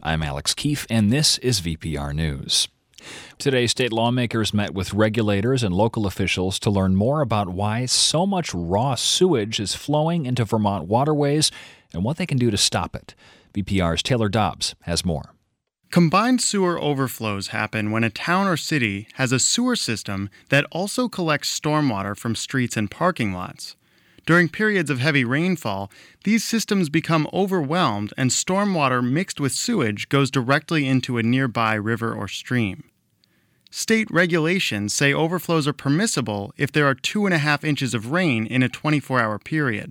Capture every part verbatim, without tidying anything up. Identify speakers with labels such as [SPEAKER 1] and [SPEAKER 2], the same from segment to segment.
[SPEAKER 1] I'm Alex Keefe, and this is V P R News. Today, state lawmakers met with regulators and local officials to learn more about why so much raw sewage is flowing into Vermont waterways and what they can do to stop it. V P R's Taylor Dobbs has more.
[SPEAKER 2] Combined sewer overflows happen when a town or city has a sewer system that also collects stormwater from streets and parking lots. During periods of heavy rainfall, these systems become overwhelmed and stormwater mixed with sewage goes directly into a nearby river or stream. State regulations say overflows are permissible if there are two and a half inches of rain in a twenty-four hour period.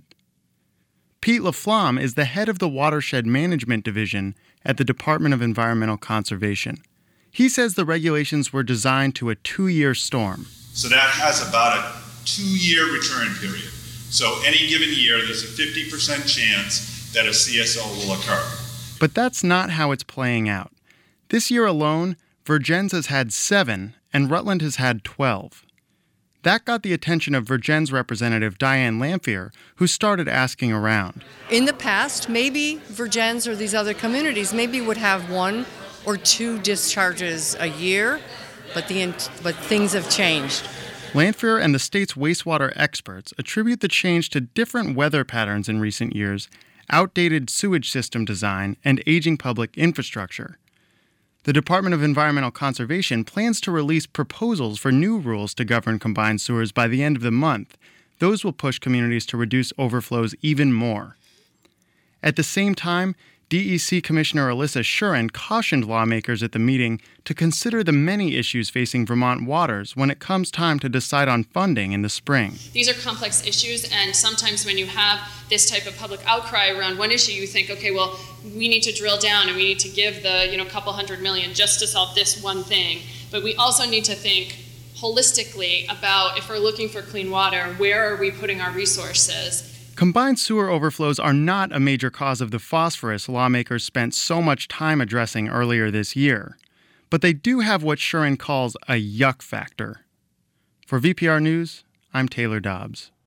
[SPEAKER 2] Pete LaFlamme is the head of the Watershed Management Division at the Department of Environmental Conservation. He says the regulations were designed to a two-year storm.
[SPEAKER 3] So that has about a two-year return period. So any given year, there's a fifty percent chance that a C S O will occur.
[SPEAKER 2] But that's not how it's playing out. This year alone, Vergennes has had seven, and Rutland has had twelve. That got the attention of Vergennes representative Diane Lamphere, who started asking around.
[SPEAKER 4] In the past, maybe Vergennes or these other communities maybe would have one or two discharges a year, but the but things have changed.
[SPEAKER 2] Lamphere and the state's wastewater experts attribute the change to different weather patterns in recent years, outdated sewage system design, and aging public infrastructure. The Department of Environmental Conservation plans to release proposals for new rules to govern combined sewers by the end of the month. Those will push communities to reduce overflows even more. At the same time, D E C Commissioner Elissa Shuren cautioned lawmakers at the meeting to consider the many issues facing Vermont waters when it comes time to decide on funding in the spring.
[SPEAKER 5] These are complex issues, and sometimes when you have this type of public outcry around one issue, you think, okay, well, we need to drill down and we need to give the, you know, couple hundred million just to solve this one thing. But we also need to think holistically about, if we're looking for clean water, where are we putting our resources?
[SPEAKER 2] Combined sewer overflows are not a major cause of the phosphorus lawmakers spent so much time addressing earlier this year, but they do have what Shuren calls a yuck factor. For V P R News, I'm Taylor Dobbs.